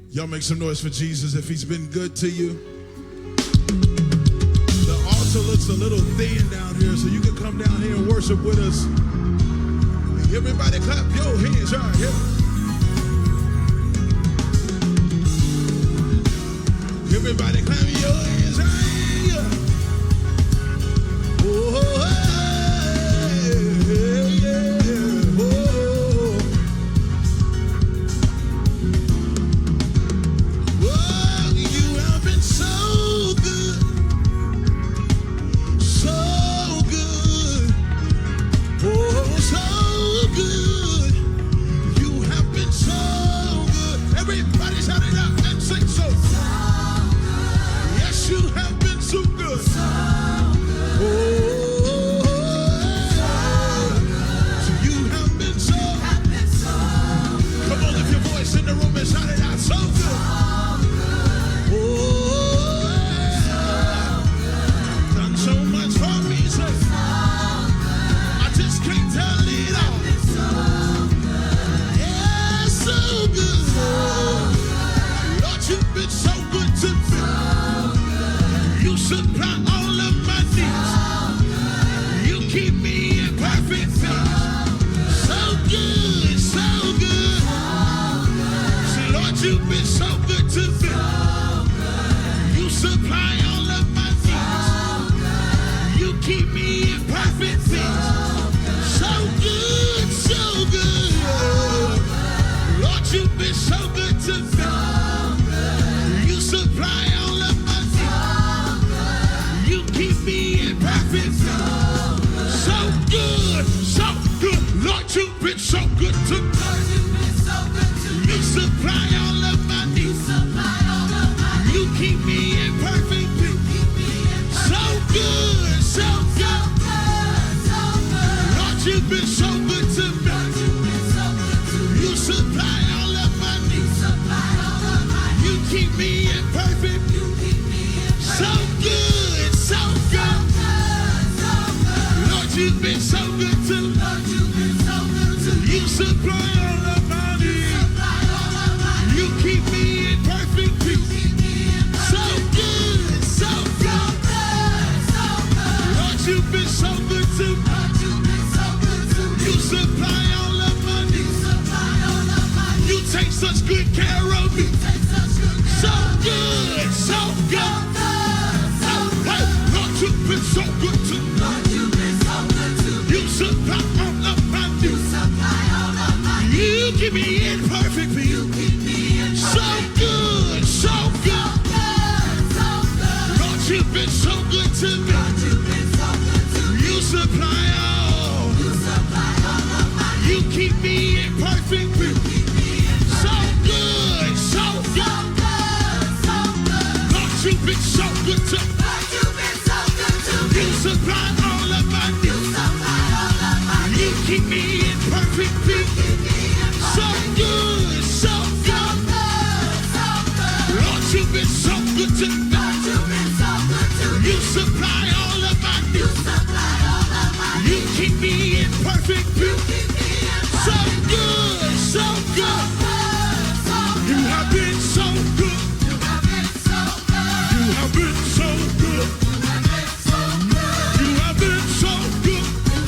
Y'all make some noise for Jesus if he's been good to you. The altar looks a little thin down here, so you can come down here and worship with us. Everybody clap your hands right here. Everybody clap your hands right here. Oh, hey, yeah, oh. Oh, you have been so good, so good, oh, so good. You have been so good. Everybody shout it out and sing so. Yes, you have been so good. Oh, so you have been so. Come on, lift your voice in the room and shout it out. So good. Oh, done so much for me, so I just can't tell it all. Yeah, so good. Lord, you've been so good to me. You supply all of my needs. You keep me in perfect peace. So good, so good. Say, Lord, you've been so good to me. You supply all of my needs. You keep me in perfect peace. So good, so good. Lord, you've been so good to me. You supply all of my needs. You keep me in perfect peace. So good, so good. Lord, you've been so good to me. You supply all of my needs. You keep me in perfect peace. So good, so good. Lord, you've been so good to me. You supply all of my needs. You keep me in perfect peace. So good, so good. Lord, you've been so good to me. You supply all of my needs. You keep me in perfect peace. So good, so good. Lord, you've been so good to me. You supply all of my needs. You take such good care of me. So good, so good. Hey, Lord, you've been so good to me. You supply all of my needs. You keep me in perfect peace. So good, so good. Lord, you've been so good to me. You supply all. You keep me in perfect peace. So good, so good. Lord, you've been so good to me. You supply all of my needs. You keep me in perfect peace. So good, so good. Lord, you've been so good to me. You supply all of my needs. You keep me in perfect peace. So good, so good. You have been so good. You have been so good. You have been so good.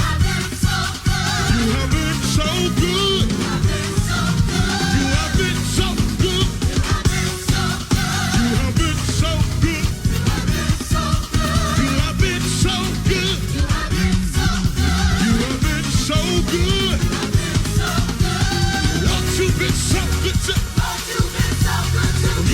You have been so good. You have been so good. You have been so good. You have been so good. You have been so good. Lord, you've been so good to me.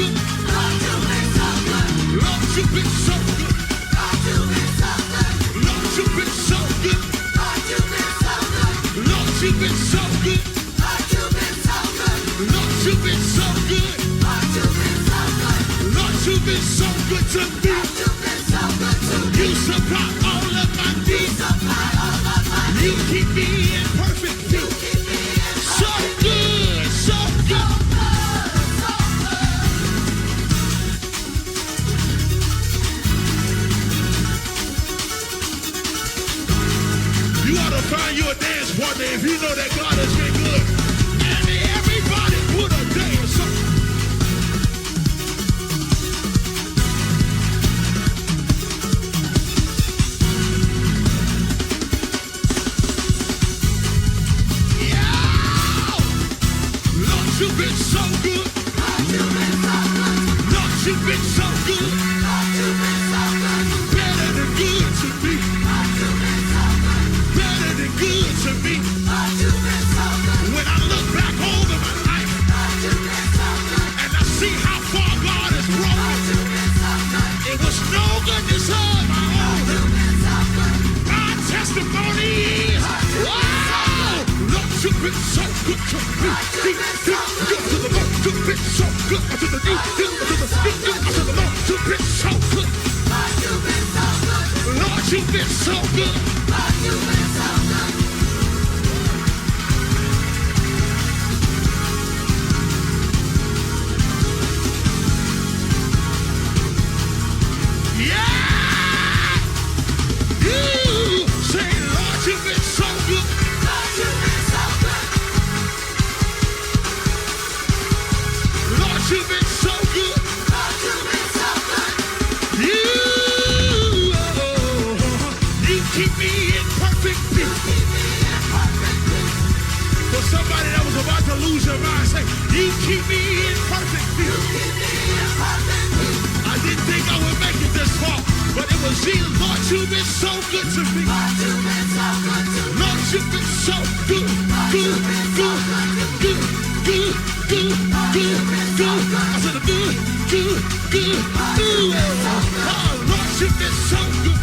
good. Lord, you've been so good. Lord, you've been so good. Lord, you've been so good. Lord, you've been so good. Lord, you've been so good to me. You supply all of my needs. You keep me in perfect peace. So good, so good. You ought to find you a dance partner if you know that God has been good. And everybody put a dance on. You've been so good. Lord, you've been so good. Better than good to me. Better than good to me. When I look back over my life and I see how far God has brought me, it was no goodness of my own. My testimony is, wow, Lord, you've been so good to me. You've been so good to the new, to the Lord, you've been so good. Lord, you've been so good. Yeah! You say, Lord, you've been so good. You've been so good. You keep me in perfect peace. For somebody that was about to lose your mind, say, you keep me in perfect peace. I didn't think I would make it this far, but it was Jesus. Lord, you've been so good to me. Lord, you've been so good, good, good, good, good. Good, good, good. I said good, good, good, good. Oh, Lord, you've been so good.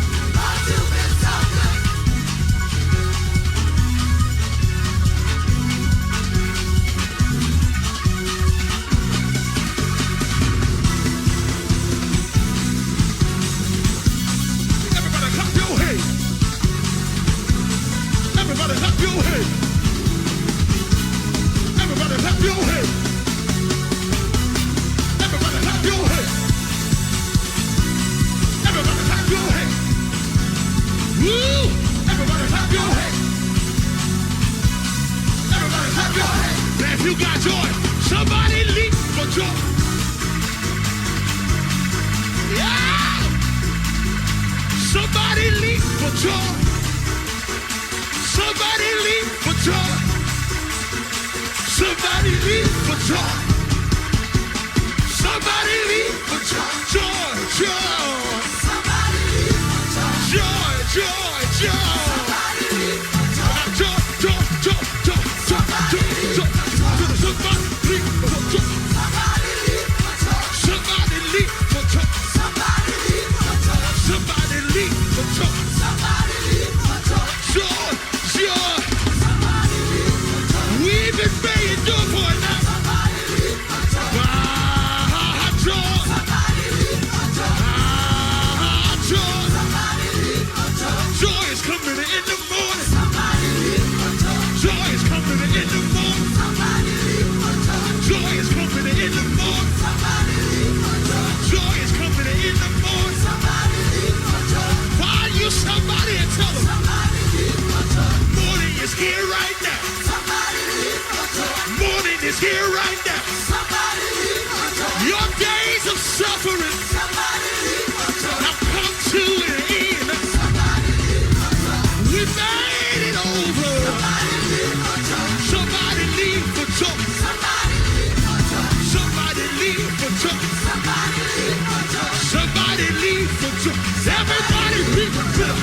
Everybody clap your hands. Everybody clap your hands. Everybody clap your hands. Everybody clap your hands. Everybody clap your hands. Woo! Everybody clap your hands. Everybody clap your hands. Now if you got joy, somebody leap for joy. Yeah! Somebody leap for joy. Somebody leap for joy. Somebody leap for joy. Somebody leap for joy. Joy, joy. Somebody leap for joy. Joy, joy, joy. Somebody leap for joy. Joy, joy, joy, joy, joy, joy, joy. Somebody leap for joy. Somebody leap for joy. Somebody leap for joy. Somebody leap for joy. Somebody leap for joy. Joy, joy. Somebody leap for joy. We've been praying joy for it now. Somebody leap for joy. Joy. Somebody leap for joy. Joy. Somebody leap for joy. Joy is coming in the morning. Somebody leap for joy. Joy is coming in the morning. Somebody leap for joy. Joy is coming in the morning. Somebody leap for joy. Joy is coming in the morning. Somebody leap for joy. Find you somebody and tell them. Somebody leap for joy. Morning is here right now. Somebody leap for joy. Morning is here right now. Somebody leap for joy. Your days of suffering. Somebody leap for joy. Now come to an end. Somebody leap for joy. We made it over. Somebody leap for joy. Somebody leap for joy. Somebody leap for joy. Somebody leap for joy. Somebody leap for joy. Somebody leap for joy. Everybody leap for joy.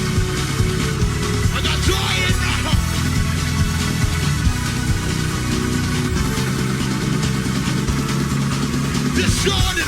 I got joy in my heart. destroyed